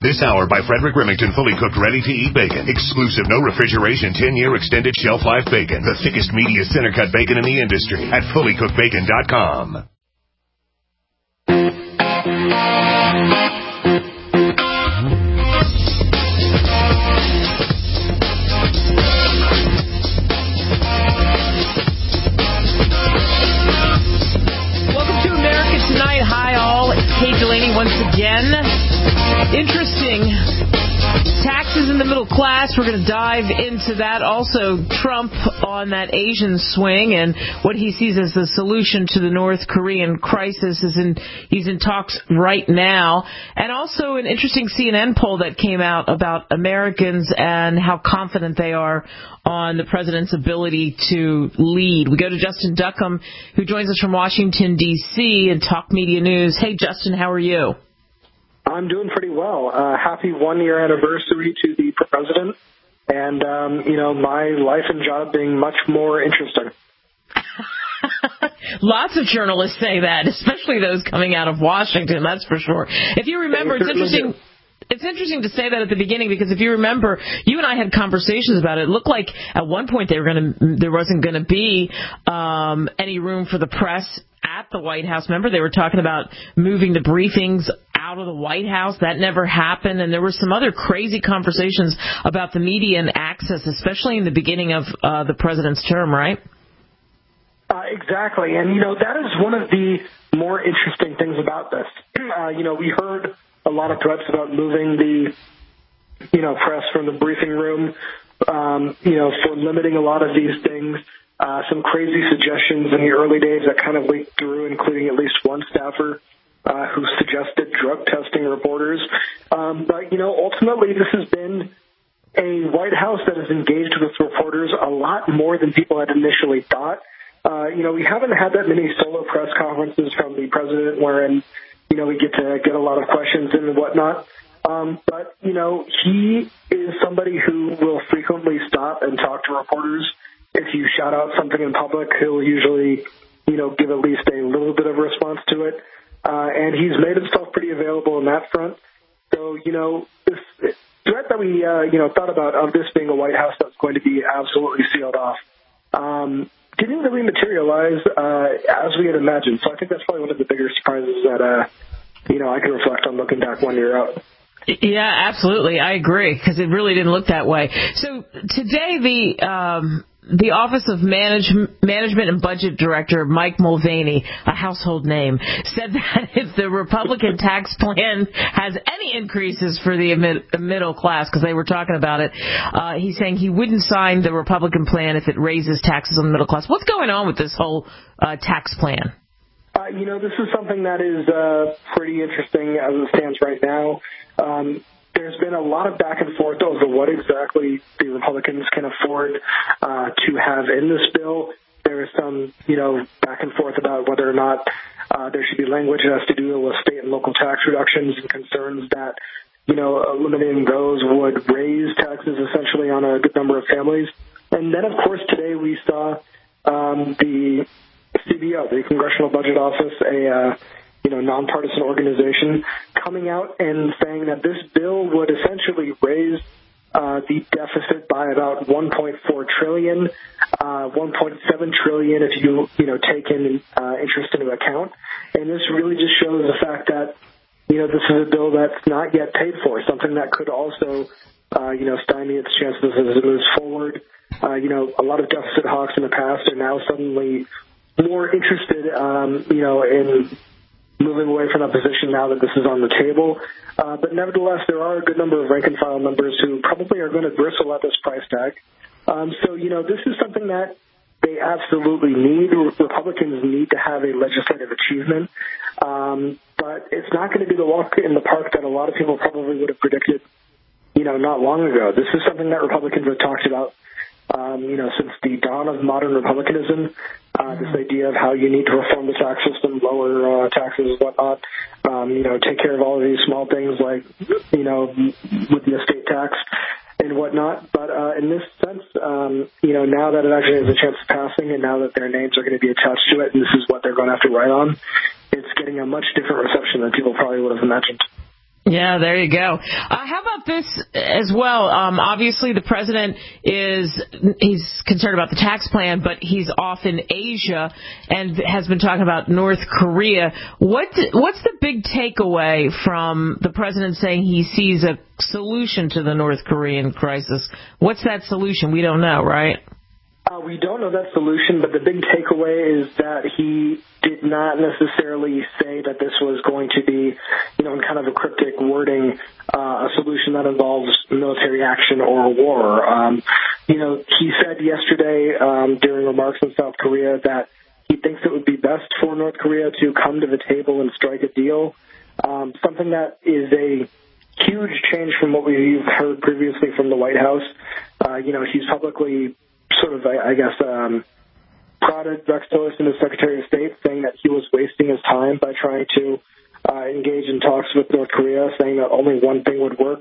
This hour by Frederick Remington, fully cooked, ready-to-eat bacon. Exclusive, no refrigeration, 10-year extended shelf life bacon. The thickest, meatiest center-cut bacon in the industry at fullycookedbacon.com. Welcome to America Tonight. Hi, all. It's Kate Delaney once again. Interesting. Taxes in the middle class. We're going to dive into that. Also, Trump on that Asian swing and what he sees as the solution to the North Korean crisis. He's in talks right now. And also an interesting CNN poll that came out about Americans and how confident they are on the president's ability to lead. We go to Justin Duckham, who joins us from Washington, D.C. and Talk Media News. Hey, Justin, how are you? I'm doing pretty well. Happy one-year anniversary to the president, and, my life and job being much more interesting. Lots of journalists say that, especially those coming out of Washington, that's for sure. If you remember, it's interesting. It's interesting to say that at the beginning because if you remember, you and I had conversations about it. It looked like at one point there wasn't going to be any room for the press at the White House. Remember, they were talking about moving the briefings out of the White House. That never happened. And there were some other crazy conversations about the media and access, especially in the beginning of the president's term, right? Exactly. And, that is one of the more interesting things about this. We heard a lot of threats about moving the, press from the briefing room, for limiting a lot of these things. Some crazy suggestions in the early days that kind of leaked through, including at least one staffer who suggested drug testing reporters. But, ultimately this has been a White House that has engaged with reporters a lot more than people had initially thought. We haven't had that many solo press conferences from the president wherein, we get a lot of questions and whatnot. But, he is somebody who will frequently stop and talk to reporters. If you shout out something in public, he'll usually, give at least a little bit of a response to it. And he's made himself pretty available on that front. So, this threat that we, thought about of this being a White House that's going to be absolutely sealed off, didn't really materialize as we had imagined. So I think that's probably one of the bigger surprises that, I can reflect on looking back 1 year out. Yeah, absolutely. I agree, because it really didn't look that way. So today, the Office of Management and Budget Director, Mike Mulvaney, a household name, said that if the Republican tax plan has any increases for the middle class, because they were talking about it, he's saying he wouldn't sign the Republican plan if it raises taxes on the middle class. What's going on with this whole tax plan? This is something that is pretty interesting as it stands right now. There's been a lot of back and forth over what exactly the Republicans can afford to have in this bill. There is some, back and forth about whether or not there should be language that has to do with state and local tax reductions and concerns that, eliminating those would raise taxes essentially on a good number of families. And then, of course, today we saw the CBO, the Congressional Budget Office, a nonpartisan organization, coming out and saying that this bill would essentially raise the deficit by about $1.4 trillion, $1.7 trillion if you take in interest into account. And this really just shows the fact that this is a bill that's not yet paid for, something that could also stymie its chances as it moves forward. A lot of deficit hawks in the past are now suddenly more interested, in moving away from that position now that this is on the table. But nevertheless, there are a good number of rank-and-file members who probably are going to bristle at this price tag. So, this is something that they absolutely need. Republicans need to have a legislative achievement. But it's not going to be the walk in the park that a lot of people probably would have predicted, not long ago. This is something that Republicans have talked about, since the dawn of modern republicanism. This idea of how you need to reform the tax system, lower taxes and whatnot, take care of all of these small things like, with the estate tax and whatnot. But in this sense, now that it actually has a chance of passing and now that their names are going to be attached to it and this is what they're going to have to write on, it's getting a much different reception than people probably would have imagined. Yeah, there you go. How about this as well? Obviously, the president he's concerned about the tax plan, but he's off in Asia and has been talking about North Korea. What's the big takeaway from the president saying he sees a solution to the North Korean crisis? What's that solution? We don't know, right? We don't know that solution, but the big takeaway is that he did not necessarily say that this was going to be, in kind of a cryptic wording, a solution that involves military action or war. He said yesterday during remarks in South Korea that he thinks it would be best for North Korea to come to the table and strike a deal, something that is a huge change from what we've heard previously from the White House. He's publicly sort of, prodded Rex Tillerson, as Secretary of State, saying that he was wasting his time by trying to engage in talks with North Korea, saying that only one thing would work,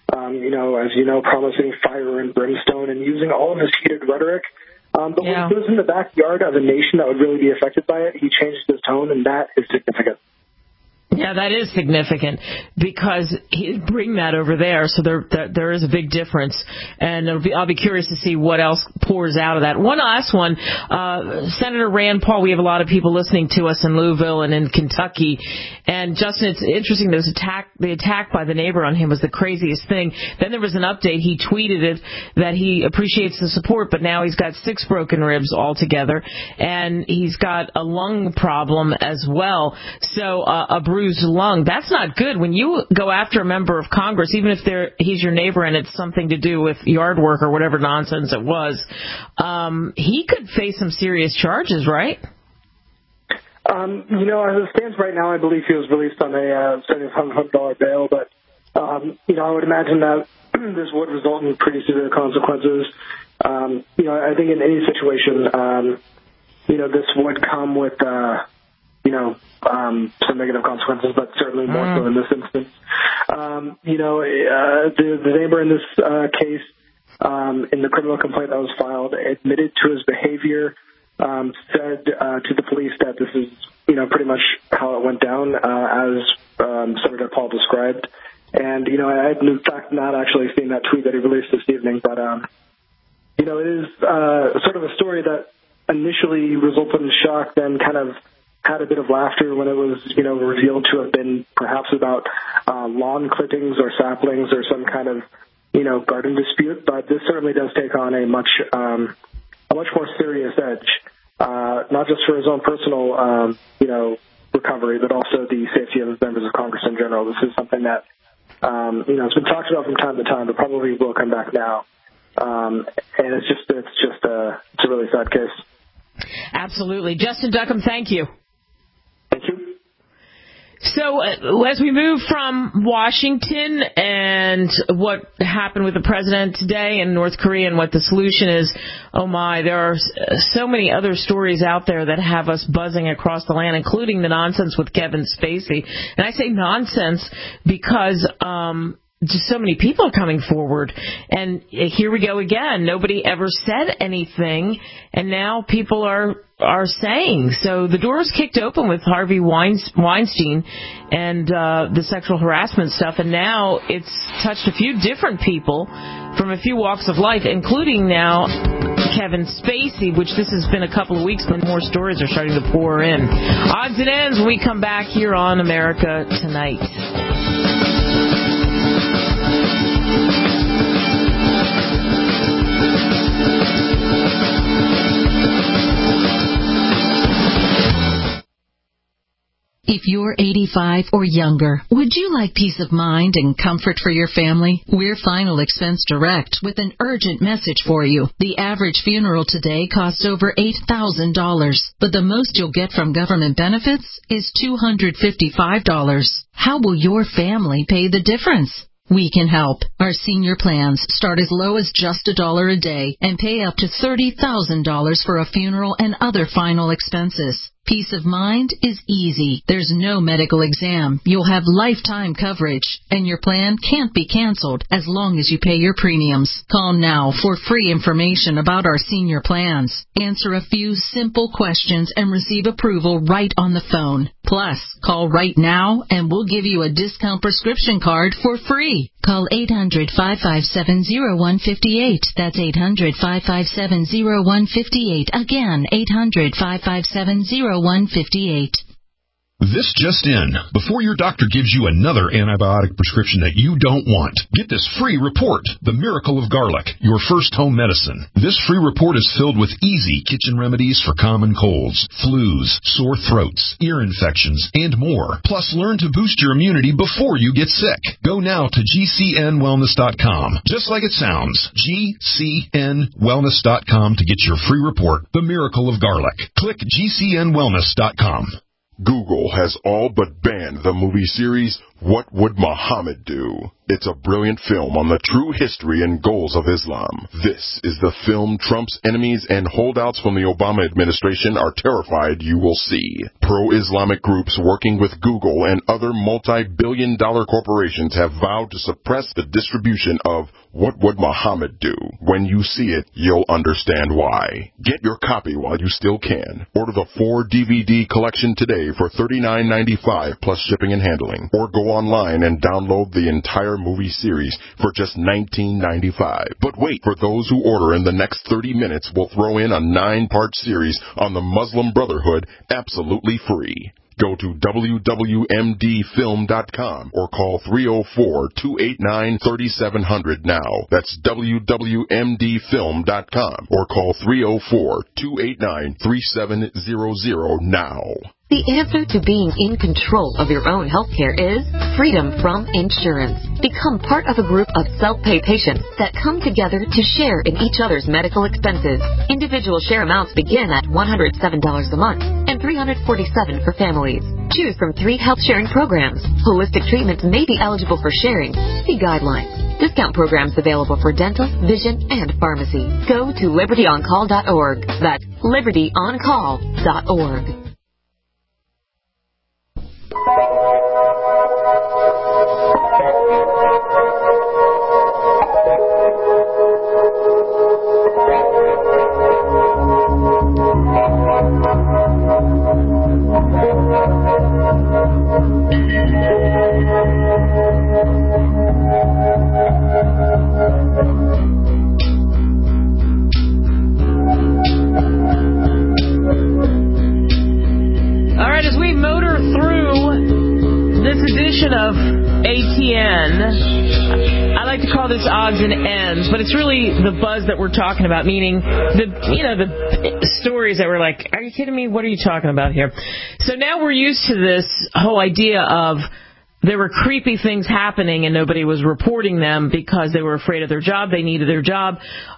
promising fire and brimstone and using all of his heated rhetoric. But when he was in the backyard of a nation that would really be affected by it, he changed his tone, and that is significant. Yeah, that is significant because he'd bring that over there, so there is a big difference, and I'll be curious to see what else pours out of that. One last one, Senator Rand Paul. We have a lot of people listening to us in Louisville and in Kentucky, and Justin, it's interesting. The attack by the neighbor on him was the craziest thing. Then there was an update. He tweeted it that he appreciates the support, but now he's got 6 broken ribs altogether, and he's got a lung problem as well. So a bruised lung. That's not good. When you go after a member of Congress, even if he's your neighbor and it's something to do with yard work or whatever nonsense it was, he could face some serious charges, right? As it stands right now, I believe he was released on a $700 bail, but, I would imagine that this would result in pretty severe consequences. I think in any situation, this would come with, some negative consequences, but certainly more so in this instance. The neighbor in this case, in the criminal complaint that was filed, admitted to his behavior, said to the police that this is, pretty much how it went down, as Senator Paul described. And, I had in fact not actually seen that tweet that he released this evening, but, it is sort of a story that initially resulted in shock, then kind of had a bit of laughter when it was, revealed to have been perhaps about lawn clippings or saplings or some kind of, garden dispute. But this certainly does take on a much more serious edge, not just for his own personal, recovery, but also the safety of members of Congress in general. This is something that, it's been talked about from time to time, but probably will come back now. And it's a really sad case. Absolutely. Justin Duckham, thank you. Thank you. So as we move from Washington and what happened with the president today in North Korea and what the solution is, oh my, there are so many other stories out there that have us buzzing across the land, including the nonsense with Kevin Spacey. And I say nonsense because just so many people are coming forward. And here we go again. Nobody ever said anything, and now people are saying. So the door is kicked open with Harvey Weinstein and the sexual harassment stuff, and now it's touched a few different people from a few walks of life, including now Kevin Spacey, which this has been a couple of weeks when more stories are starting to pour in. Odds and ends when we come back here on America Tonight. If you're 85 or younger, would you like peace of mind and comfort for your family? We're Final Expense Direct with an urgent message for you. The average funeral today costs over $8,000, but the most you'll get from government benefits is $255. How will your family pay the difference? We can help. Our senior plans start as low as just $1 a day and pay up to $30,000 for a funeral and other final expenses. Peace of mind is easy. There's no medical exam. You'll have lifetime coverage, and your plan can't be canceled as long as you pay your premiums. Call now for free information about our senior plans. Answer a few simple questions and receive approval right on the phone. Plus, call right now and we'll give you a discount prescription card for free. Call 800-557-0158. That's 800-557-0158. Again, 800-557-0158. This just in. Before your doctor gives you another antibiotic prescription that you don't want, get this free report, The Miracle of Garlic, your first home medicine. This free report is filled with easy kitchen remedies for common colds, flus, sore throats, ear infections, and more. Plus, learn to boost your immunity before you get sick. Go now to GCNwellness.com. Just like it sounds, GCNwellness.com to get your free report, The Miracle of Garlic. Click GCNwellness.com. Google has all but banned the movie series What Would Muhammad Do? It's a brilliant film on the true history and goals of Islam. This is the film Trump's enemies and holdouts from the Obama administration are terrified you will see. Pro-Islamic groups working with Google and other multi-billion-dollar corporations have vowed to suppress the distribution of What Would Muhammad Do? When you see it, you'll understand why. Get your copy while you still can. Order the 4-DVD collection today for $39.95 plus shipping and handling. Or go online and download the entire movie series for just $19.95. But wait, for those who order in the next 30 minutes, we'll throw in a 9-part series on the Muslim Brotherhood absolutely free. Go to wwmdfilm.com or call 304-289-3700 now. That's wwmdfilm.com or call 304-289-3700 now. The answer to being in control of your own healthcare is freedom from insurance. Become part of a group of self-pay patients that come together to share in each other's medical expenses. Individual share amounts begin at $107 a month and $347 for families. Choose from 3 health-sharing programs. Holistic treatments may be eligible for sharing. See guidelines. Discount programs available for dental, vision, and pharmacy. Go to libertyoncall.org. That's libertyoncall.org. Of ATN. I like to call this odds and ends, but it's really the buzz that we're talking about, meaning the stories that we're like, are you kidding me? What are you talking about here? So now we're used to this whole idea of there were creepy things happening and nobody was reporting them because they were afraid of their job, they needed their job,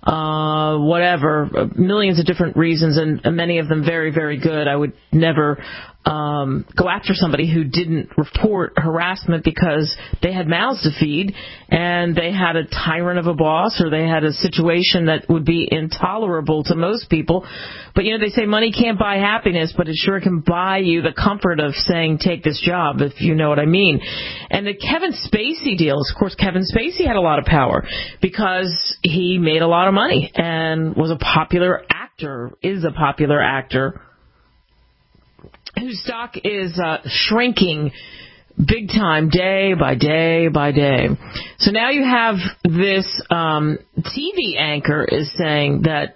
whatever, millions of different reasons, and many of them very, very good. I would never go after somebody who didn't report harassment because they had mouths to feed and they had a tyrant of a boss or they had a situation that would be intolerable to most people. But, they say money can't buy happiness, but it sure can buy you the comfort of saying, take this job, if you know what I mean. And the Kevin Spacey deal, of course, Kevin Spacey had a lot of power because he made a lot of money and was a popular actor, is a popular actor, whose stock is shrinking big time, day by day by day. So now you have this TV anchor is saying that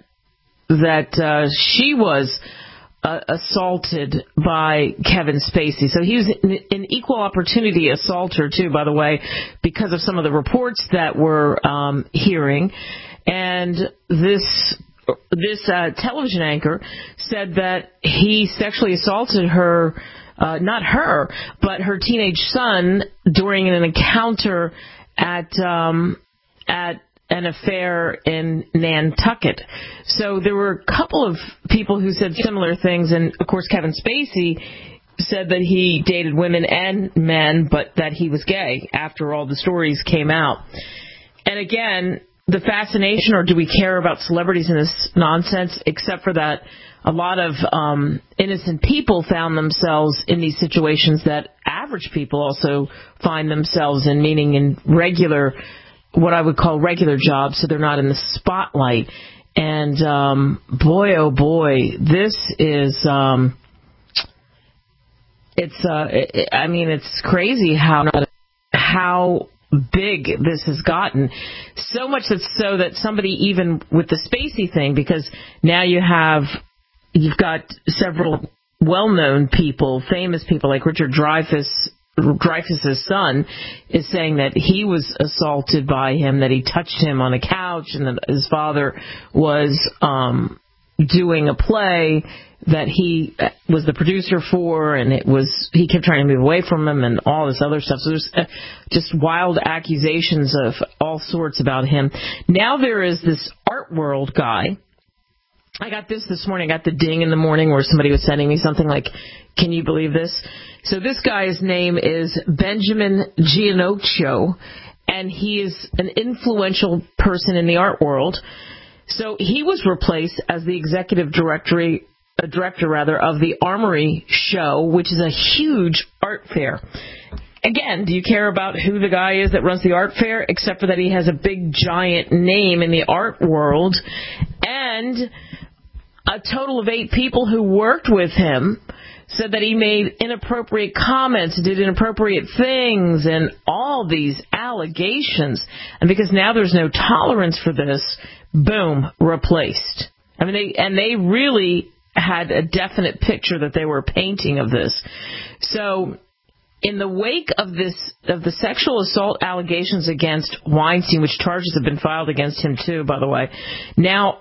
she was assaulted by Kevin Spacey. So he was an equal opportunity assaulter, too, by the way, because of some of the reports that we're hearing. And this television anchor said that he sexually assaulted her, not her, but her teenage son during an encounter at an affair in Nantucket. So there were a couple of people who said similar things, and of course Kevin Spacey said that he dated women and men, but that he was gay after all the stories came out. And again, the fascination, or do we care about celebrities in this nonsense, except for that a lot of innocent people found themselves in these situations that average people also find themselves in, meaning in regular, what I would call regular jobs, so they're not in the spotlight. And boy, oh boy, this is, it's crazy how big this has gotten. So much so that somebody, even with the Spacey thing, because now you've got several well-known people, famous people like Richard Dreyfuss's son is saying that he was assaulted by him, that he touched him on a couch, and that his father was doing a play that he was the producer for, and he kept trying to move away from him and all this other stuff. So there's just wild accusations of all sorts about him. Now there is this Art World guy. I got this morning. I got the ding in the morning where somebody was sending me something like, can you believe this? So this guy's name is Benjamin Giannocchio, and he is an influential person in the art world. So he was replaced as the executive director of the Armory Show, which is a huge art fair. Again, do you care about who the guy is that runs the art fair, except for that he has a big, giant name in the art world, and a total of 8 people who worked with him said that he made inappropriate comments, did inappropriate things, and all these allegations. And because now there's no tolerance for this, boom, replaced. I mean, they really had a definite picture that they were painting of this. So in the wake of the sexual assault allegations against Weinstein, which charges have been filed against him too, by the way, now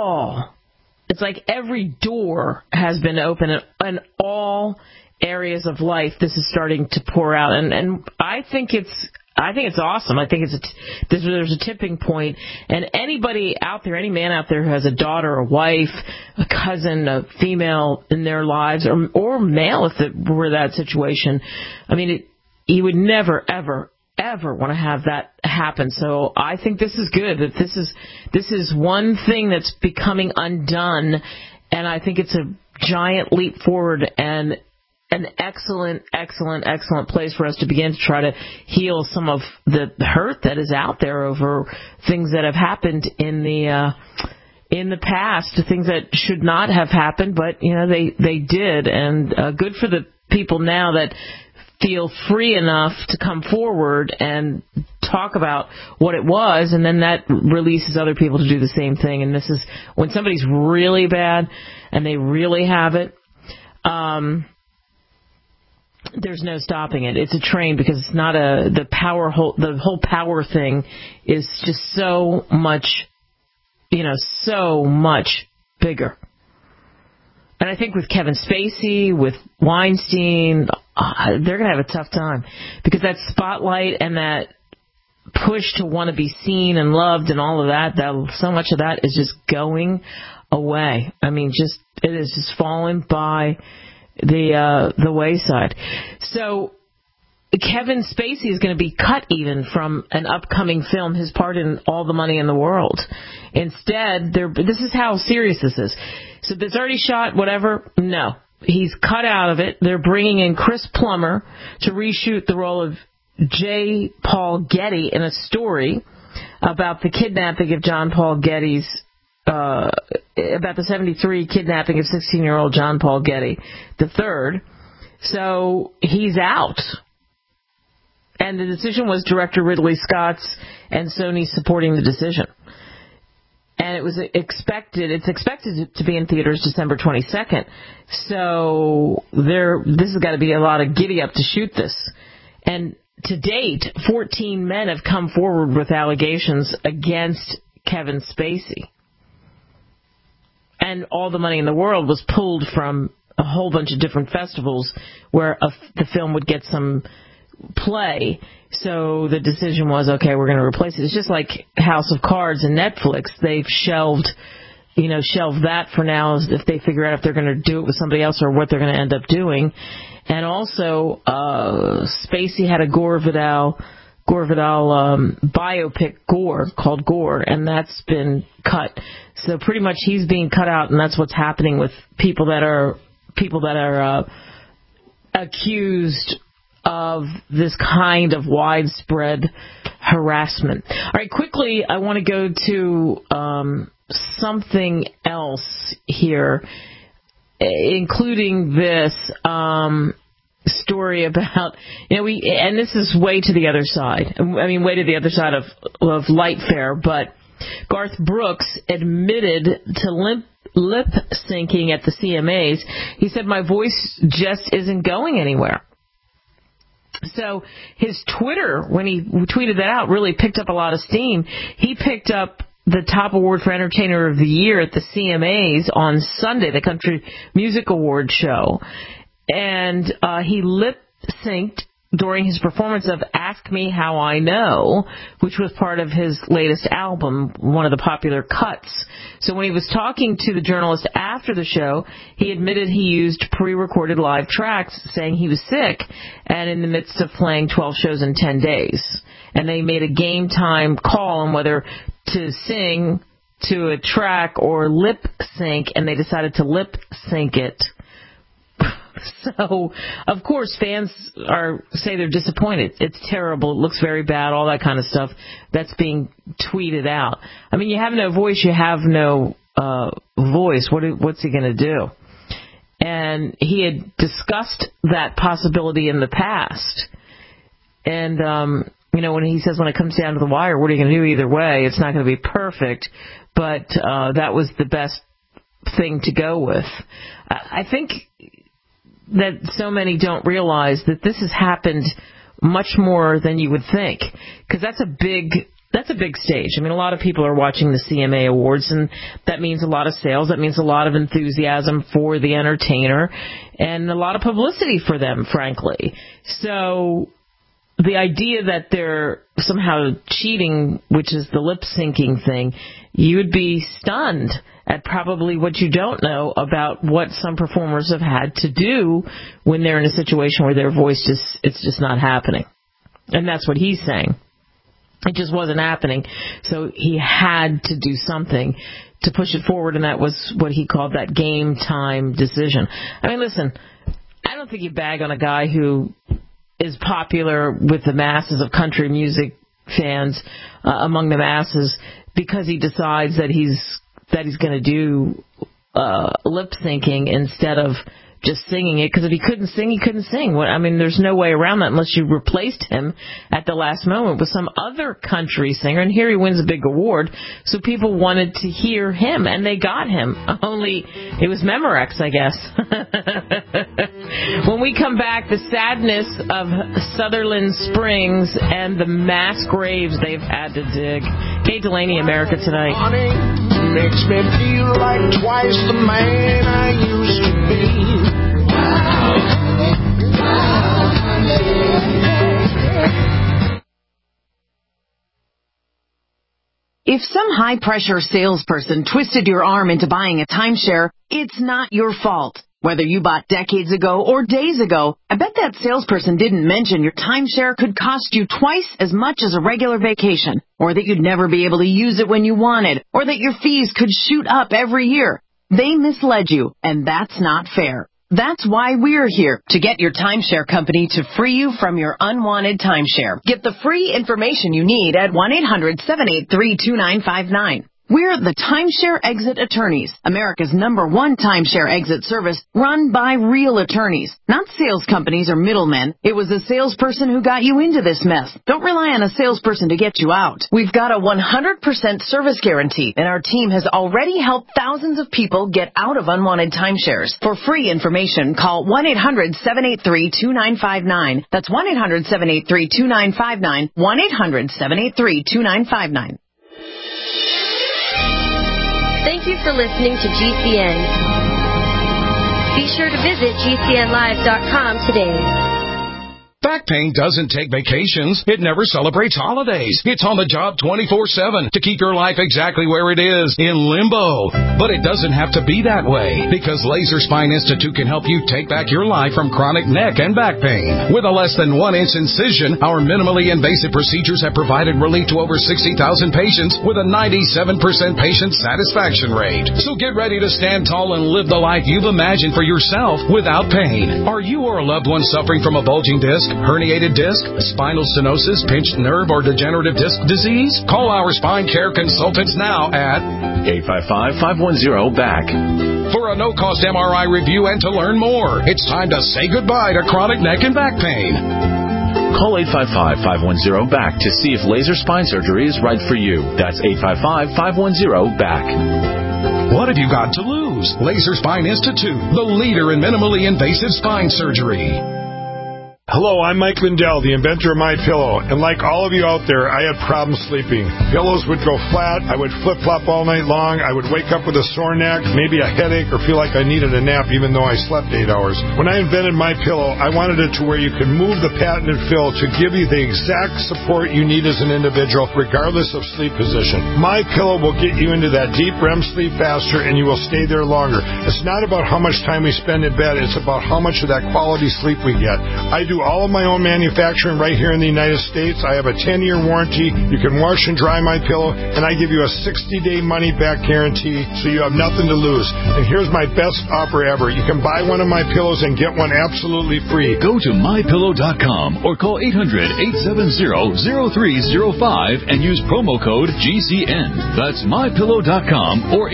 it's like every door has been open in all areas of life. This is starting to pour out, and I think it's awesome. I think there's a tipping point, and anybody out there, any man out there who has a daughter, a wife, a cousin, a female in their lives, or male if it were that situation, I mean, he would never, ever, ever want to have that happen. So I think this is good. That this is one thing that's becoming undone, and I think it's a giant leap forward and an excellent, excellent, excellent place for us to begin to try to heal some of the hurt that is out there over things that have happened in the past, things that should not have happened, but they did, and good for the people now that feel free enough to come forward and talk about what it was, and then that releases other people to do the same thing. And this is when somebody's really bad and they really have it. There's no stopping it. It's a train, because it's not the whole power thing is just so much, so much bigger. And I think with Kevin Spacey, with Weinstein, they're going to have a tough time, because that spotlight and that push to want to be seen and loved and all of that, so much of that is just going away. I mean, it is just falling by the wayside. So Kevin Spacey is going to be cut even from an upcoming film, his part in All the Money in the World. Instead, this is how serious this is. So it's already shot, whatever? No. He's cut out of it. They're bringing in Chris Plummer to reshoot the role of J. Paul Getty in a story about the kidnapping of John Paul Getty's about the 1973 kidnapping of 16-year-old John Paul Getty III. So he's out. And the decision was director Ridley Scott's and Sony supporting the decision. And it's expected to be in theaters December 22nd. So this has got to be a lot of giddy up to shoot this. And to date, 14 men have come forward with allegations against Kevin Spacey. And All the Money in the World was pulled from a whole bunch of different festivals where the film would get some play. So the decision was, okay, we're going to replace it. It's just like House of Cards and Netflix. They've shelved that for now if they figure out if they're going to do it with somebody else or what they're going to end up doing. And also, Spacey had a Gore Vidal biopic, Gore, called Gore, and that's been cut. So pretty much he's being cut out, and that's what's happening with people that are accused of this kind of widespread harassment. All right, quickly, I want to go to something else here, including this story about, and this is way to the other side. I mean, way to the other side of light fare, but Garth Brooks admitted to lip syncing at the CMAs. He said, "My voice just isn't going anywhere." So his Twitter, when he tweeted that out, really picked up a lot of steam. He picked up the top award for Entertainer of the Year at the CMAs on Sunday, the Country Music Awards show. And he lip-synced during his performance of Ask Me How I Know, which was part of his latest album, one of the popular cuts. So when he was talking to the journalist after the show, he admitted he used pre-recorded live tracks, saying he was sick and in the midst of playing 12 shows in 10 days. And they made a game time call on whether to sing to a track or lip sync, and they decided to lip sync it. So, of course, fans say they're disappointed. It's terrible. It looks very bad, all that kind of stuff that's being tweeted out. I mean, you have no voice, you have no voice. What's he going to do? And he had discussed that possibility in the past. And, when he says when it comes down to the wire, what are you going to do either way? It's not going to be perfect. But that was the best thing to go with. I think that so many don't realize that this has happened much more than you would think, because that's a big stage. I mean, a lot of people are watching the CMA Awards, and that means a lot of sales. That means a lot of enthusiasm for the entertainer and a lot of publicity for them, frankly. So the idea that they're somehow cheating, which is the lip syncing thing, you would be stunned at probably what you don't know about what some performers have had to do when they're in a situation where their voice it's just not happening. And that's what he's saying. It just wasn't happening. So he had to do something to push it forward, and that was what he called that game time decision. I mean, listen, I don't think you bag on a guy who is popular with the masses of country music fans, among the masses, because he decides that he's going to do lip syncing instead of just singing it. Because if he couldn't sing, he couldn't sing. I mean, there's no way around that unless you replaced him at the last moment with some other country singer. And here he wins a big award, so people wanted to hear him, and they got him. Only it was Memorex, I guess. When we come back, the sadness of Sutherland Springs and the mass graves they've had to dig. Kate Delaney, America Tonight. Makes me feel like twice the man I used to be. If some high-pressure salesperson twisted your arm into buying a timeshare, it's not your fault. Whether you bought decades ago or days ago, I bet that salesperson didn't mention your timeshare could cost you twice as much as a regular vacation, or that you'd never be able to use it when you wanted, or that your fees could shoot up every year. They misled you, and that's not fair. That's why we're here, to get your timeshare company to free you from your unwanted timeshare. Get the free information you need at 1-800-783-2959. We're the Timeshare Exit Attorneys, America's #1 timeshare exit service, run by real attorneys, not sales companies or middlemen. It was a salesperson who got you into this mess. Don't rely on a salesperson to get you out. We've got a 100% service guarantee, and our team has already helped thousands of people get out of unwanted timeshares. For free information, call 1-800-783-2959. That's 1-800-783-2959, 1-800-783-2959. Thank you for listening to GCN. Be sure to visit GCNlive.com today. Back pain doesn't take vacations. It never celebrates holidays. It's on the job 24/7 to keep your life exactly where it is, in limbo. But it doesn't have to be that way, because Laser Spine Institute can help you take back your life from chronic neck and back pain. With a less than 1-inch incision, our minimally invasive procedures have provided relief to over 60,000 patients with a 97% patient satisfaction rate. So get ready to stand tall and live the life you've imagined for yourself without pain. Are you or a loved one suffering from a bulging disc, herniated disc, spinal stenosis, pinched nerve, or degenerative disc disease? Call our spine care consultants now at 855-510-BACK. For a no-cost MRI review and to learn more. It's time to say goodbye to chronic neck and back pain. Call 855-510-BACK to see if laser spine surgery is right for you. That's 855-510-BACK. What have you got to lose? Laser Spine Institute, the leader in minimally invasive spine surgery. Hello, I'm Mike Lindell, the inventor of MyPillow, and like all of you out there, I had problems sleeping. Pillows would go flat, I would flip-flop all night long, I would wake up with a sore neck, maybe a headache, or feel like I needed a nap even though I slept 8 hours. When I invented MyPillow, I wanted it to where you could move the patented fill to give you the exact support you need as an individual, regardless of sleep position. MyPillow will get you into that deep REM sleep faster, and you will stay there longer. It's not about how much time we spend in bed, it's about how much of that quality sleep we get. I do all of my own manufacturing right here in the United States. I have a 10-year warranty. You can wash and dry my pillow, and I give you a 60-day money-back guarantee, so you have nothing to lose. And here's my best offer ever. You can buy one of my pillows and get one absolutely free. Go to MyPillow.com or call 800-870-0305 and use promo code GCN. That's MyPillow.com or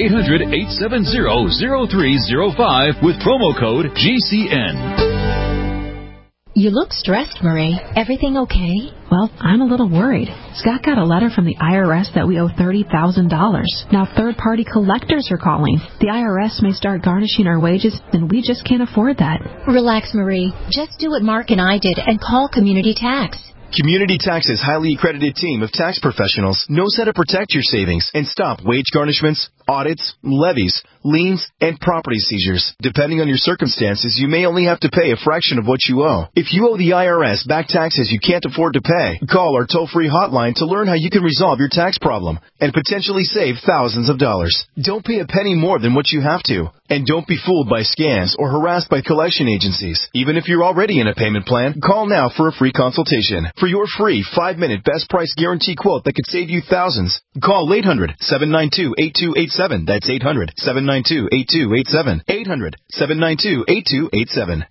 800-870-0305 with promo code GCN. You look stressed, Marie. Everything okay? Well, I'm a little worried. Scott got a letter from the IRS that we owe $30,000. Now third-party collectors are calling. The IRS may start garnishing our wages, and we just can't afford that. Relax, Marie. Just do what Mark and I did and call Community Tax. Community Tax's highly accredited team of tax professionals knows how to protect your savings and stop wage garnishments, audits, levies, liens, and property seizures. Depending on your circumstances, you may only have to pay a fraction of what you owe. If you owe the IRS back taxes you can't afford to pay, call our toll-free hotline to learn how you can resolve your tax problem and potentially save thousands of dollars. Don't pay a penny more than what you have to. And don't be fooled by scams or harassed by collection agencies. Even if you're already in a payment plan, call now for a free consultation. For your free 5-minute best price guarantee quote that could save you thousands, call 800-792-8287. That's 800-792-8287. 800-792-8287.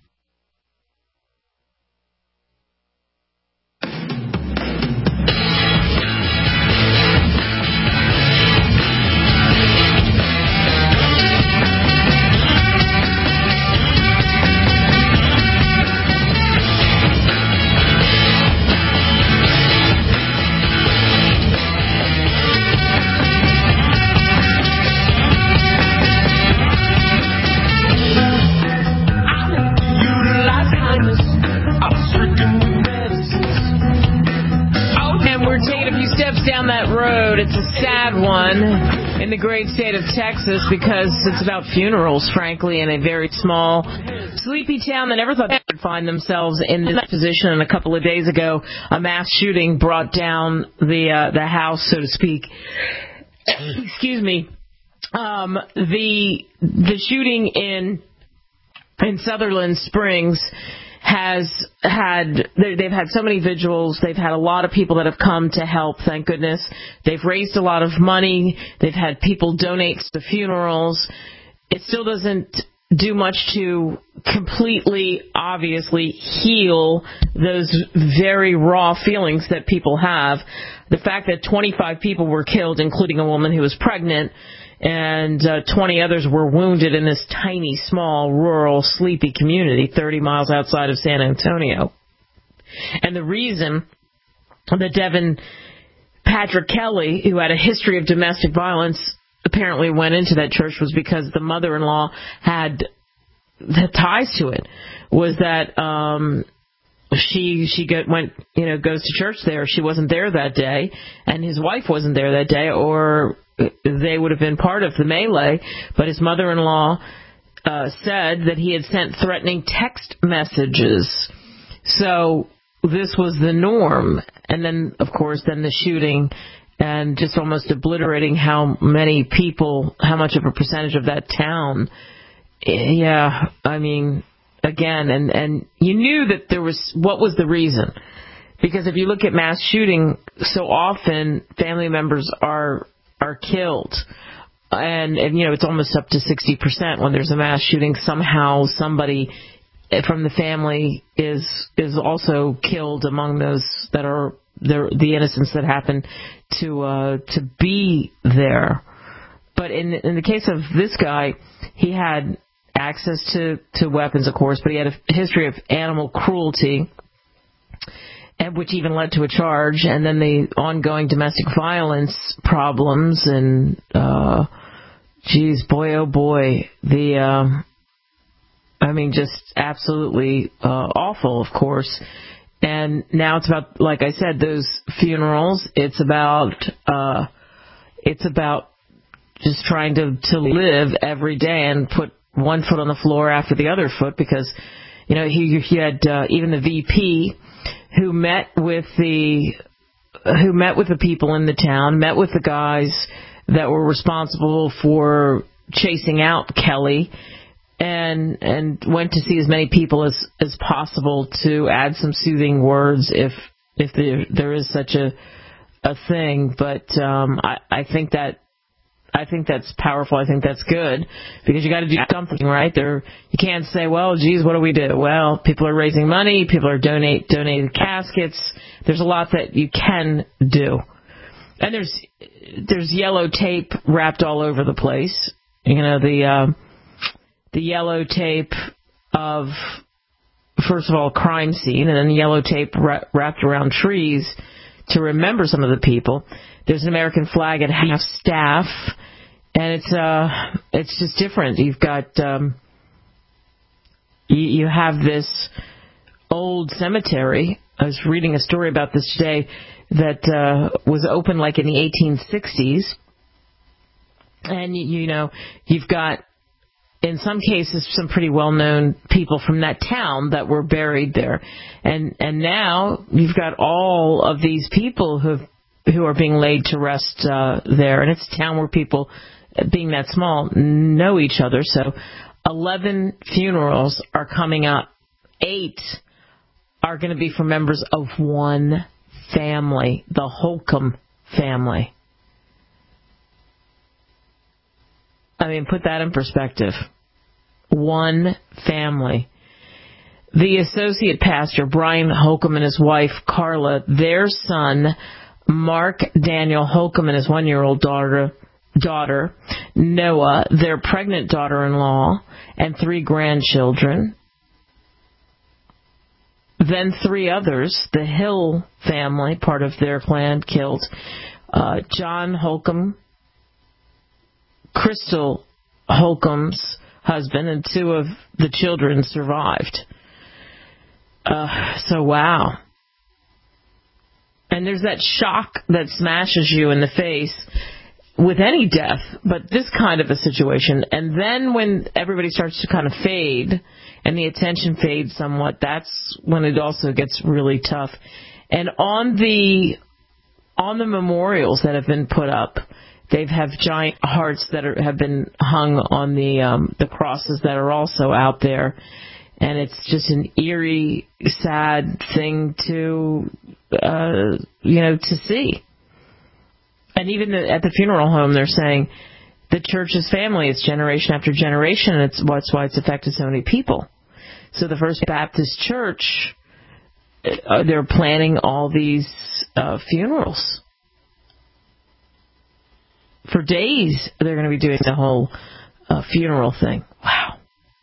Down that road. It's a sad one in the great state of Texas because it's about funerals, frankly, in a very small, sleepy town that never thought they would find themselves in this position. And a couple of days ago, a mass shooting brought down the house, so to speak. Excuse me. The shooting in Sutherland Springs they've had so many vigils. They've had a lot of people that have come to help, thank goodness. They've raised a lot of money. They've had people donate to funerals. It still doesn't do much to completely, obviously, heal those very raw feelings that people have. The fact that 25 people were killed, including a woman who was pregnant, and 20 others were wounded in this tiny, small, rural, sleepy community 30 miles outside of San Antonio. And the reason that Devin Patrick Kelly, who had a history of domestic violence, apparently went into that church was because the mother-in-law had ties to it, was that she goes to church there. She wasn't there that day, and his wife wasn't there that day, or they would have been part of the melee, but his mother-in-law said that he had sent threatening text messages. So this was the norm. And then, of course, then the shooting and just almost obliterating how many people, how much of a percentage of that town. Yeah, I mean, again, and you knew that there was, what was the reason? Because if you look at mass shooting, so often family members are killed. And you know, it's almost up to 60% when there's a mass shooting. Somehow somebody from the family is also killed among those that are the innocents that happen to be there. But in the case of this guy, he had access to weapons, of course, but he had a history of animal cruelty, and which even led to a charge, and then the ongoing domestic violence problems, and geez, boy, oh boy, I mean, just absolutely awful, of course. And now it's about, like I said, those funerals. It's about just trying to live every day and put one foot on the floor after the other foot, because, you know, he had even the VP who met with the people in the town, met with the guys that were responsible for chasing out Kelly, and went to see as many people as possible to add some soothing words if there is such a thing. But I think that's powerful. I think that's good, because you got to do something, right? You can't say, well, geez, what do we do? Well, people are raising money, people are donating caskets. There's a lot that you can do, and there's yellow tape wrapped all over the place. You know, the yellow tape of, first of all, crime scene, and then the yellow tape wrapped around trees to remember some of the people. There's an American flag at half staff, and it's just different. You've got you have this old cemetery. I was reading a story about this today that was open like in the 1860s, and you know, you've got, in some cases, some pretty well-known people from that town that were buried there, and now you've got all of these people who are being laid to rest there, and it's a town where people, being that small, know each other. So 11 funerals are coming up. 8 are going to be for members of one family, the Holcomb family. I mean, put that in perspective. One family. The associate pastor, Brian Holcomb, and his wife, Carla, their son, Mark Daniel Holcomb, and his 1-year-old daughter, Noah, their pregnant daughter-in-law, and 3 grandchildren. Then 3 others, the Hill family, part of their clan, killed. John Holcomb, Crystal Holcomb's husband, and 2 of the children survived. So, wow. And there's that shock that smashes you in the face with any death, but this kind of a situation. And then when everybody starts to kind of fade and the attention fades somewhat, that's when it also gets really tough. And on the memorials that have been put up, they have giant hearts that have been hung on the crosses that are also out there, and it's just an eerie, sad thing to to see. And even at the funeral home, they're saying the church's family is generation after generation, and that's why it's affected so many people. So the First Baptist Church, they're planning all these funerals. For days, they're going to be doing the whole funeral thing. Wow.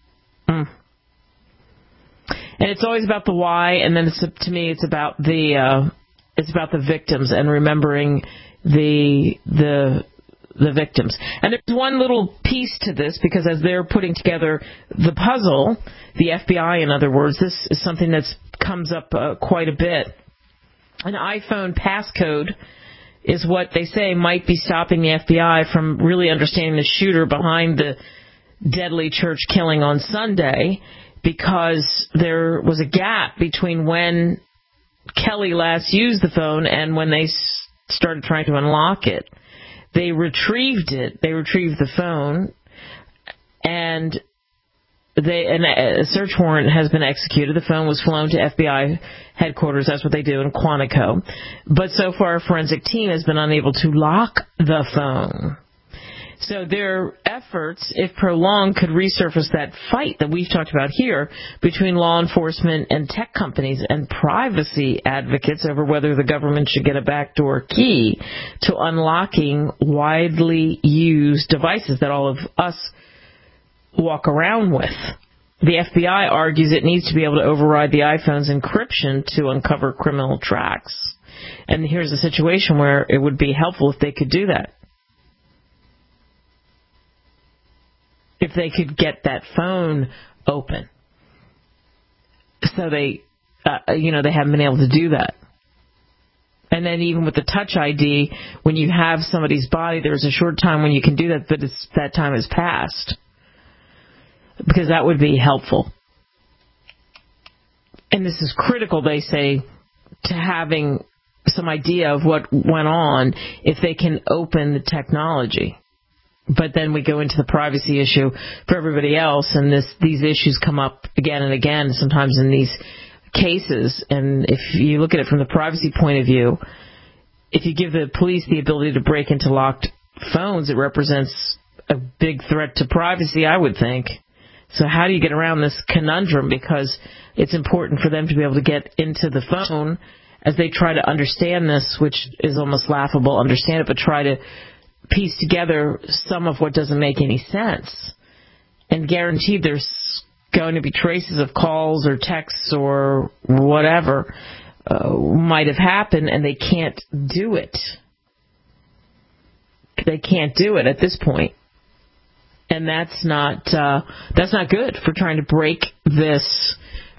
And it's always about the why, and then to me, it's about the victims and remembering the victims. And there's one little piece to this, because as they're putting together the puzzle, the FBI, in other words, this is something that comes up quite a bit. An iPhone passcode is what they say might be stopping the FBI from really understanding the shooter behind the deadly church killing on Sunday, because there was a gap between when Kelly last used the phone, and when they started trying to unlock it, they retrieved it. They retrieved the phone, and a search warrant has been executed. The phone was flown to FBI headquarters. That's what they do in Quantico. But so far, a forensic team has been unable to lock the phone. So their efforts, if prolonged, could resurface that fight that we've talked about here between law enforcement and tech companies and privacy advocates over whether the government should get a backdoor key to unlocking widely used devices that all of us walk around with. The FBI argues it needs to be able to override the iPhone's encryption to uncover criminal tracks. And here's a situation where it would be helpful if they could do that. If they could get that phone open. So they haven't been able to do that. And then even with the Touch ID, when you have somebody's body, there's a short time when you can do that, but that time has passed. Because that would be helpful. And this is critical, they say, to having some idea of what went on if they can open the technology. But then we go into the privacy issue for everybody else, and these issues come up again and again, sometimes in these cases. And if you look at it from the privacy point of view, if you give the police the ability to break into locked phones, it represents a big threat to privacy, I would think. So how do you get around this conundrum? Because it's important for them to be able to get into the phone as they try to understand this, which is almost laughable, understand it, but try to piece together some of what doesn't make any sense. And guaranteed there's going to be traces of calls or texts or whatever might have happened, and they can't do it. They can't do it at this point. And that's not good for trying to break this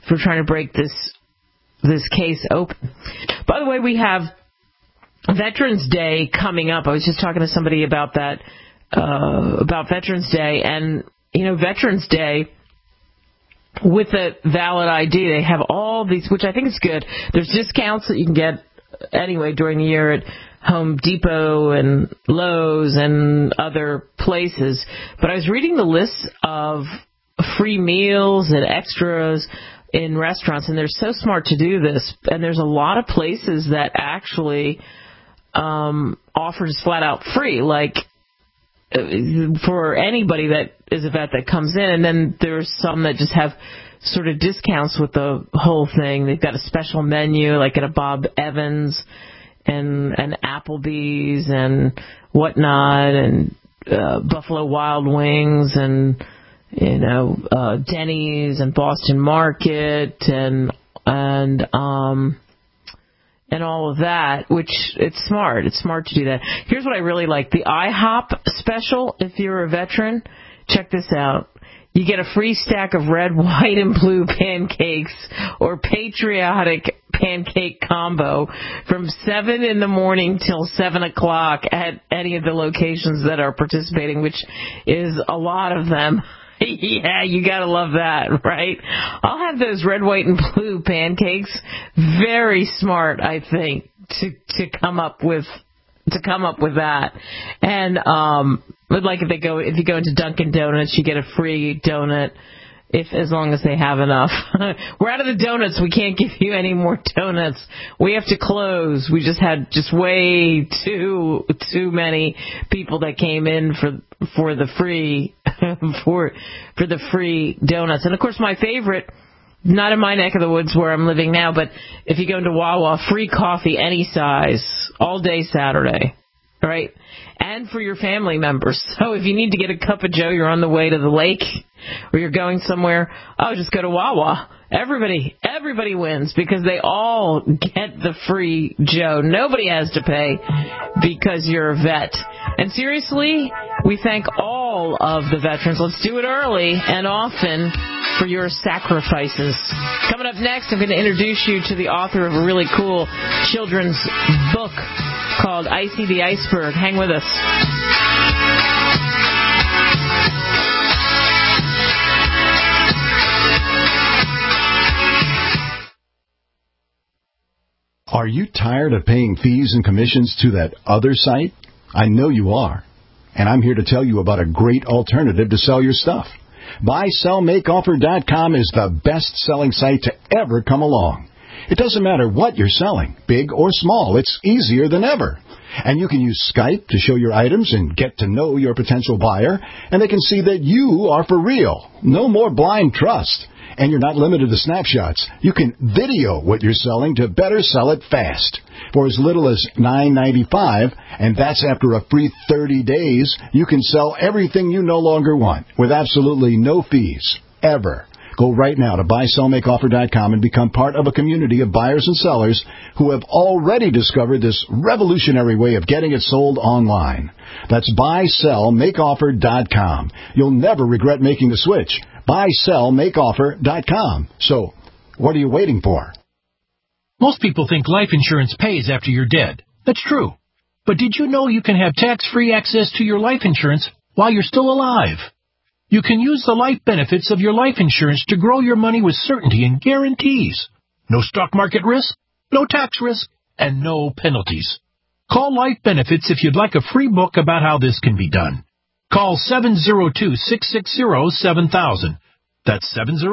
case open. By the way, we have Veterans Day coming up. I was just talking to somebody about that, about Veterans Day, and Veterans Day with a valid ID, they have all these, which I think is good. There's discounts that you can get anyway during the year at Home Depot and Lowe's and other places. But I was reading the list of free meals and extras in restaurants, and they're so smart to do this. And there's a lot of places that actually offer just flat out free, like for anybody that is a vet that comes in. And then there's some that just have sort of discounts with the whole thing. They've got a special menu, like at a Bob Evans and Applebee's and whatnot, and Buffalo Wild Wings and Denny's and Boston Market and all of that, which it's smart. It's smart to do that. Here's what I really like. The IHOP special, if you're a veteran, check this out. You get a free stack of red, white, and blue pancakes or patriotic pancake combo from 7 in the morning till 7 o'clock at any of the locations that are participating, which is a lot of them. Yeah, you gotta love that, right? I'll have those red, white, and blue pancakes. Very smart, I think, to come up with that. And like if you go into Dunkin' Donuts, you get a free donut as long as they have enough. We're out of the donuts. We can't give you any more donuts. We have to close. We just had way too many people that came in for the free for the free donuts. And of course, my favorite, not in my neck of the woods where I'm living now, but if you go into Wawa, free coffee any size all day Saturday, right? And for your family members. So if you need to get a cup of Joe, you're on the way to the lake, or you're going somewhere, just go to Wawa. Everybody wins because they all get the free Joe. Nobody has to pay because you're a vet. And seriously, we thank all of the veterans. Let's do it early and often for your sacrifices. Coming up next, I'm going to introduce you to the author of a really cool children's book called Icy the Iceberg. Hang with us. Are you tired of paying fees and commissions to that other site? I know you are. And I'm here to tell you about a great alternative to sell your stuff. BuySellMakeOffer.com is the best-selling site to ever come along. It doesn't matter what you're selling, big or small. It's easier than ever. And you can use Skype to show your items and get to know your potential buyer, and they can see that you are for real. No more blind trust. And you're not limited to snapshots. You can video what you're selling to better sell it fast. For as little as $9.95, and that's after a free 30 days, you can sell everything you no longer want with absolutely no fees, ever. Go right now to BuySellMakeOffer.com and become part of a community of buyers and sellers who have already discovered this revolutionary way of getting it sold online. That's BuySellMakeOffer.com. You'll never regret making the switch. BuySellMakeOffer.com. So, what are you waiting for? Most people think life insurance pays after you're dead. That's true. But did you know you can have tax-free access to your life insurance while you're still alive? You can use the life benefits of your life insurance to grow your money with certainty and guarantees. No stock market risk, no tax risk, and no penalties. Call Life Benefits if you'd like a free book about how this can be done. Call 702-660-7000. That's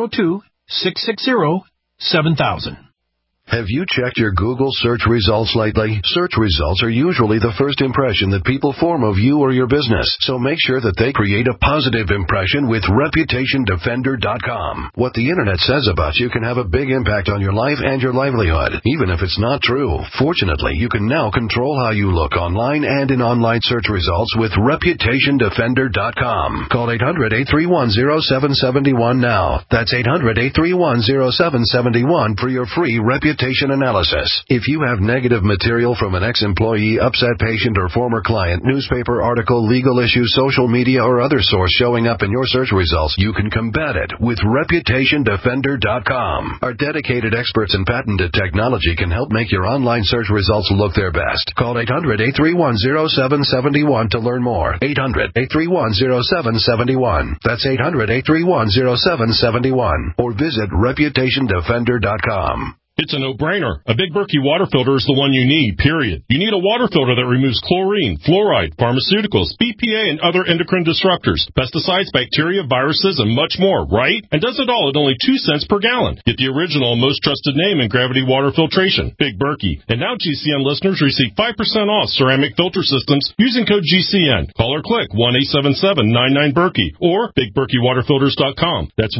702-660-7000. Have you checked your Google search results lately? Search results are usually the first impression that people form of you or your business, so make sure that they create a positive impression with ReputationDefender.com. What the Internet says about you can have a big impact on your life and your livelihood, even if it's not true. Fortunately, you can now control how you look online and in online search results with ReputationDefender.com. Call 800-831-0771 now. That's 800-831-0771 for your free reputation analysis. If you have negative material from an ex-employee, upset patient, or former client, newspaper article, legal issue, social media, or other source showing up in your search results, you can combat it with ReputationDefender.com. Our dedicated experts in patented technology can help make your online search results look their best. Call 800-831-0771 to learn more. 800-831-0771. That's 800-831-0771. Or visit ReputationDefender.com. It's a no-brainer. A Big Berkey water filter is the one you need, period. You need a water filter that removes chlorine, fluoride, pharmaceuticals, BPA, and other endocrine disruptors, pesticides, bacteria, viruses, and much more, right? And does it all at only 2 cents per gallon. Get the original and most trusted name in gravity water filtration, Big Berkey. And now GCN listeners receive 5% off ceramic filter systems using code GCN. Call or click 1-877-99-BERKEY or BigBerkeyWaterFilters.com. That's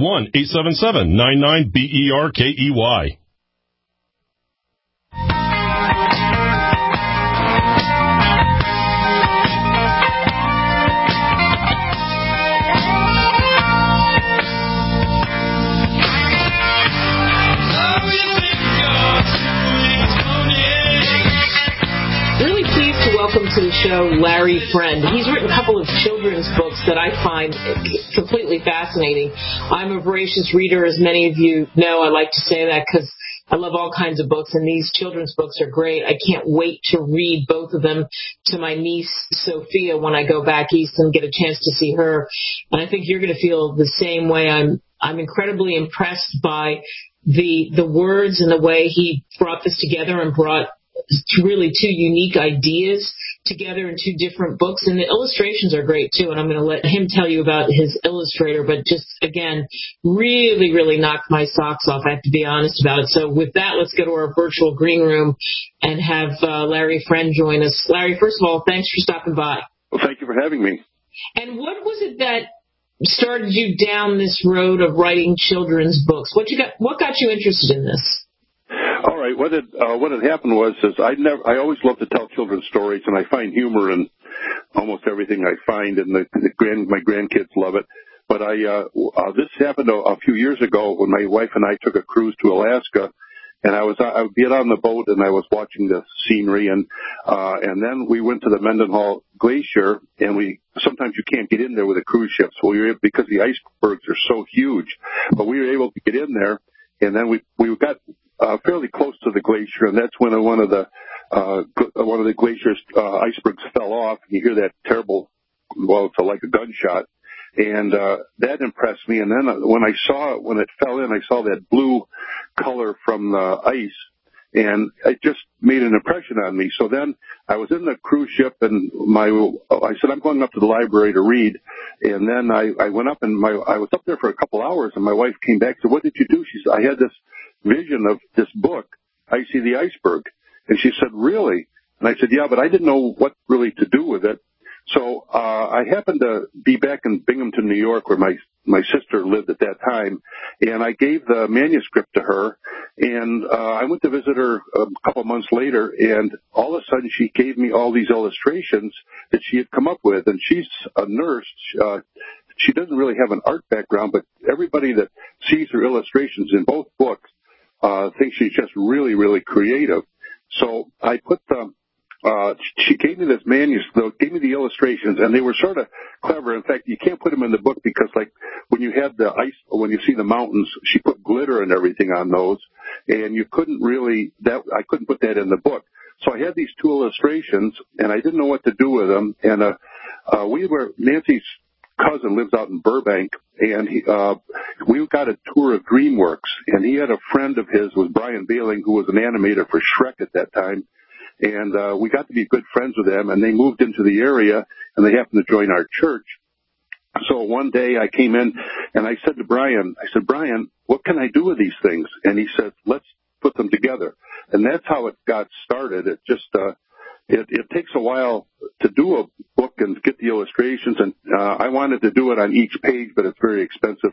1-877-99-BERKEY. Welcome to the show, Larry Friend. He's written a couple of children's books that I find completely fascinating. I'm a voracious reader, as many of you know. I like to say that because I love all kinds of books, and these children's books are great. I can't wait to read both of them to my niece, Sophia, when I go back east and get a chance to see her. And I think you're going to feel the same way. I'm incredibly impressed by the words and the way he brought this together and brought really two unique ideas together in two different books, and the illustrations are great too, and I'm going to let him tell you about his illustrator, but just again really knocked my socks off, I have to be honest about it. So with that, let's go to our virtual green room and have Larry Friend join us. Larry, first of all, thanks for stopping by. Well, thank you for having me. And what was it that started you down this road of writing children's books? What got you interested in this? All right. What had happened was I always love to tell children's stories, and I find humor in almost everything I find, and my grandkids love it. But this happened a few years ago when my wife and I took a cruise to Alaska, and I would get on the boat and I was watching the scenery, and then we went to the Mendenhall Glacier, and sometimes you can't get in there with a cruise ship, so because the icebergs are so huge, but we were able to get in there, and then we got fairly close to the glacier, and that's when one of the glacier's icebergs fell off, and you hear that terrible, well, it's like a gunshot, and that impressed me. And then when it fell in, I saw that blue color from the ice, and it just made an impression on me. So then I was in the cruise ship, and I said, I'm going up to the library to read. And then I went up, and I was up there for a couple hours, and my wife came back and said, what did you do? She said, I had this vision of this book, I See the Iceberg. And she said, really? And I said, yeah, but I didn't know what really to do with it. So I happened to be back in Binghamton, New York, where my sister lived at that time, and I gave the manuscript to her, and I went to visit her a couple of months later, and all of a sudden she gave me all these illustrations that she had come up with, and she's a nurse. She doesn't really have an art background, but everybody that sees her illustrations in both books thinks she's just really, really creative. So I put she gave me this manuscript, gave me the illustrations, and they were sort of clever. In fact, you can't put them in the book because, like, when you have the ice, when you see the mountains, she put glitter and everything on those, and you couldn't really, I couldn't put that in the book. So I had these two illustrations, and I didn't know what to do with them, and Nancy's cousin lives out in Burbank, and we got a tour of DreamWorks, and he had a friend of his, was Brian Bailing, who was an animator for Shrek at that time. And we got to be good friends with them, and they moved into the area, and they happened to join our church. So one day I came in, and I said to Brian, Brian, what can I do with these things? And he said, let's put them together. And that's how it got started. It just it takes a while to do a book and get the illustrations, and I wanted to do it on each page, but it's very expensive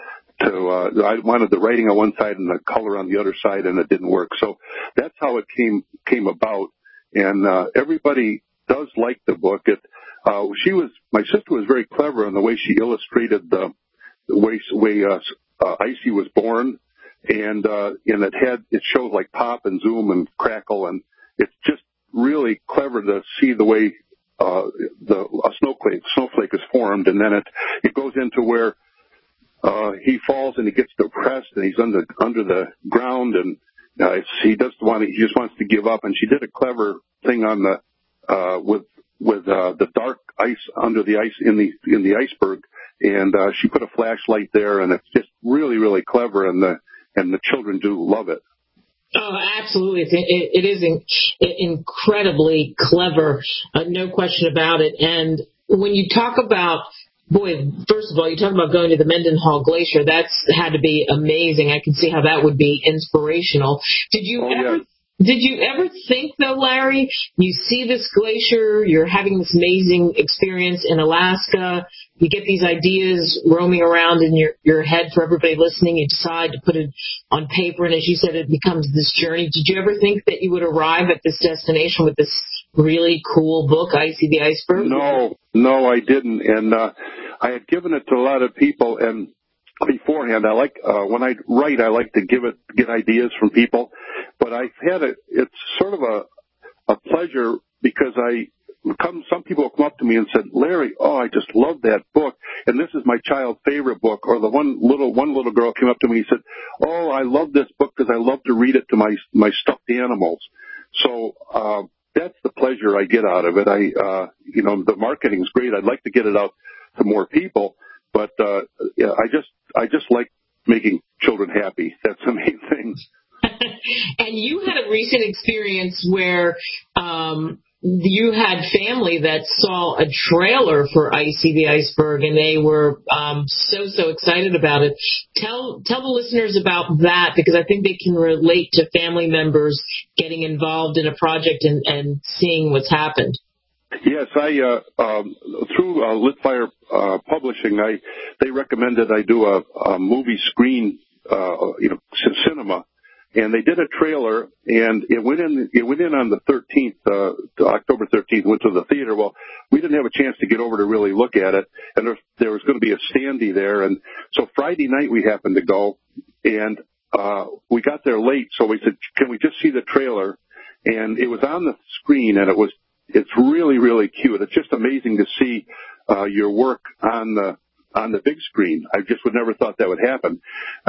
I wanted the writing on one side and the color on the other side, and it didn't work. So that's how it came about. And everybody does like the book. My sister was very clever in the way she illustrated the way Icy was born, and it shows like pop and zoom and crackle, and it's just really clever to see the way a snowflake is formed, and then it goes into where he falls and he gets depressed and he's under the ground, and he just wants to give up. And she did a clever thing on with the dark ice under the ice in the iceberg, and she put a flashlight there, and it's just really, really clever, and the children do love it. Oh, absolutely. It is incredibly clever, no question about it. And when you talk about, first of all, you talk about going to the Mendenhall Glacier. That's had to be amazing. I can see how that would be inspirational. Did you ever think, though, Larry, you see this glacier, you're having this amazing experience in Alaska, you get these ideas roaming around in your head for everybody listening, you decide to put it on paper, and as you said, it becomes this journey. Did you ever think that you would arrive at this destination with this really cool book, I See the Iceberg? No, I didn't. And I had given it to a lot of people, and beforehand, when I write, I like to get ideas from people. But it's sort of a pleasure because some people come up to me and said, Larry, I just love that book, and this is my child's favorite book. Or the one little girl came up to me and said, I love this book because I love to read it to my stuffed animals. So that's the pleasure I get out of it. The marketing's great. I'd like to get it out to more people, but I just like making children happy. That's the main thing. And you had a recent experience where you had family that saw a trailer for I See the Iceberg, and they were so excited about it. Tell the listeners about that, because I think they can relate to family members getting involved in a project and seeing what's happened. Yes, through Litfire Publishing, they recommended I do a movie screen, cinema. And they did a trailer, and it went in on the 13th, October 13th, went to the theater. Well, we didn't have a chance to get over to really look at it, and there was going to be a standee there. And so Friday night we happened to go, and we got there late, so we said, can we just see the trailer? And it was on the screen, and it's really, really cute. It's just amazing to see your work on the big screen. I just would never thought that would happen.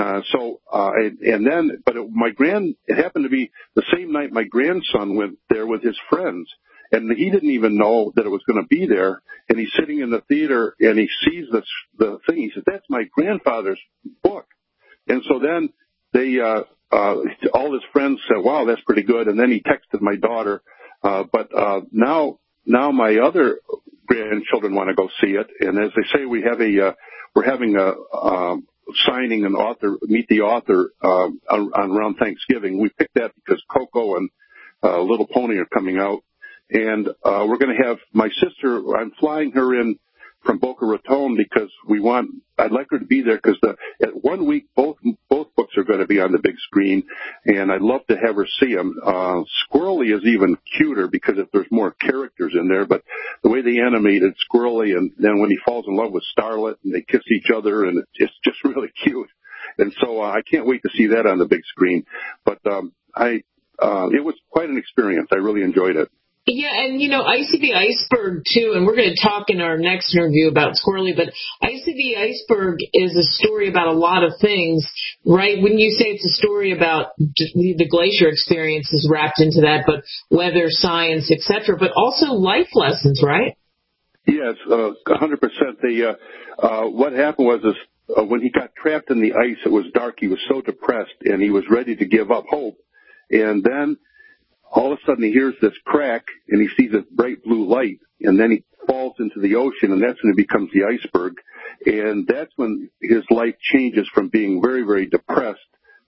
It happened to be the same night my grandson went there with his friends, and he didn't even know that it was going to be there. And he's sitting in the theater, and he sees the thing. He said, "That's my grandfather's book." And so then all his friends said, "Wow, that's pretty good." And then he texted my daughter. But now my other grandchildren want to go see it. And as they say, we're having a signing an author, meet the author around Thanksgiving. We picked that because Coco and Little Pony are coming out. And we're going to have my sister, I'm flying her in from Boca Raton because I'd like her to be there because at 1 week, both books are going to be on the big screen, and I'd love to have her see them. Squirrely is even cuter because there's more characters in there, but the way they animated Squirrely, and then when he falls in love with Starlet and they kiss each other, and it's just really cute. And so I can't wait to see that on the big screen. But it was quite an experience. I really enjoyed it. Yeah, and, Icy the Iceberg, too, and we're going to talk in our next interview about Squirrely, but Icy the Iceberg is a story about a lot of things, right? When you say it's a story about the glacier experience is wrapped into that, but weather, science, etc., but also life lessons, right? Yes, 100%. What happened was when he got trapped in the ice, it was dark, he was so depressed, and he was ready to give up hope, and then all of a sudden he hears this crack and he sees this bright blue light, and then he falls into the ocean, and that's when it becomes the iceberg. And that's when his life changes from being very, very depressed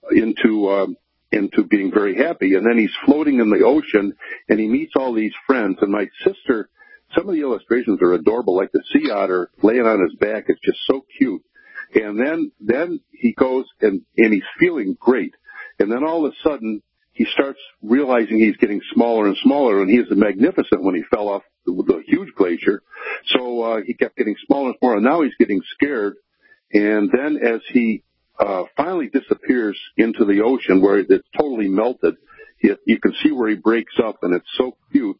into being very happy. And then he's floating in the ocean and he meets all these friends. And my sister, some of the illustrations are adorable, like the sea otter laying on his back is just so cute. And then he goes and he's feeling great. And then all of a sudden, he starts realizing he's getting smaller and smaller, and he was magnificent when he fell off the huge glacier. So he kept getting smaller and smaller, and now he's getting scared. And then as he finally disappears into the ocean where it's totally melted, you can see where he breaks up, and it's so cute.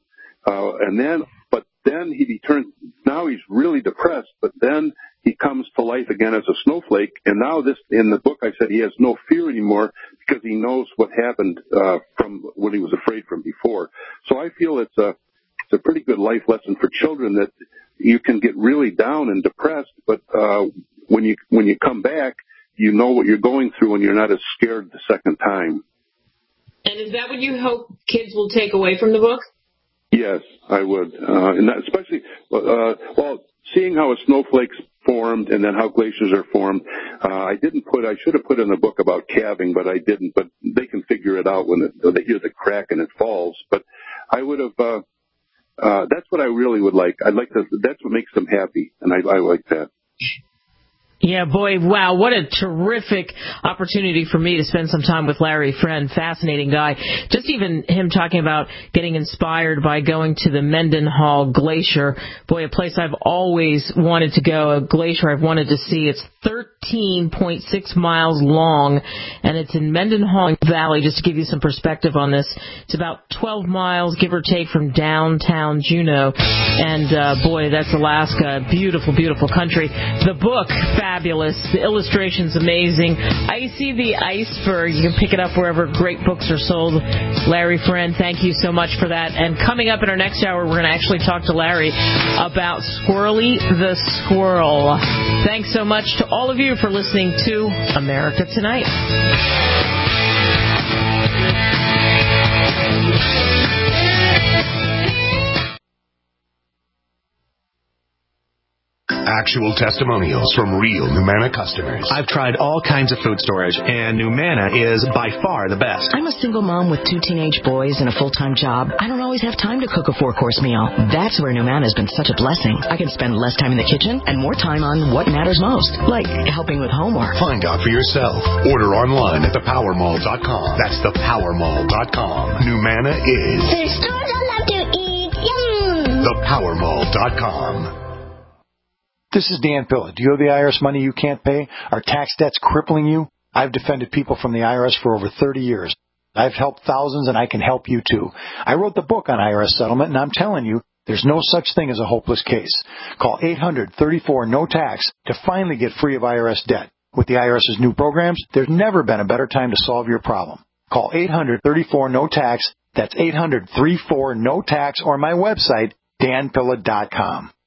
But then he turns, now he's really depressed, but then he comes to life again as a snowflake. And now in the book, I said he has no fear anymore because he knows what happened from what he was afraid from before. So I feel it's a pretty good life lesson for children that you can get really down and depressed, but when you come back, you know what you're going through and you're not as scared the second time. And is that what you hope kids will take away from the book? Yes, I would. And that especially, seeing how a snake's formed and then how glaciers are formed. I should have put in the book about calving, but I didn't. But they can figure it out when they hear the crack and it falls. But I would have, that's what I really would like. That's what makes them happy. And I like that. Yeah, boy, wow, what a terrific opportunity for me to spend some time with Larry Friend, fascinating guy. Just even him talking about getting inspired by going to the Mendenhall Glacier. Boy, a place I've always wanted to go, a glacier I've wanted to see. It's 13.6 miles long, and it's in Mendenhall Valley, just to give you some perspective on this. It's about 12 miles, give or take, from downtown Juneau. And, boy, that's Alaska. Beautiful, beautiful country. The book, fabulous. The illustration's amazing. Icy the Iceberg. You can pick it up wherever great books are sold. Larry Friend, thank you so much for that. And coming up in our next hour, we're going to actually talk to Larry about Squirrely the Squirrel. Thanks so much to all of you for listening to America Tonight. Actual testimonials from real Numanna customers. I've tried all kinds of food storage, and Numanna is by far the best. I'm a single mom with 2 teenage boys and a full-time job. I don't always have time to cook a 4-course meal. That's where Numanna has been such a blessing. I can spend less time in the kitchen and more time on what matters most, like helping with homework. Find out for yourself. Order online at thepowermall.com. That's thepowermall.com. Numanna is the stores I love to eat. Yum! Thepowermall.com. This is Dan Pilla. Do you owe the IRS money you can't pay? Are tax debts crippling you? I've defended people from the IRS for over 30 years. I've helped thousands, and I can help you too. I wrote the book on IRS settlement, and I'm telling you, there's no such thing as a hopeless case. Call 800-34-NO-TAX to finally get free of IRS debt. With the IRS's new programs, there's never been a better time to solve your problem. Call 800-34-NO-TAX. That's 800-34-NO-TAX, or my website, danpilla.com.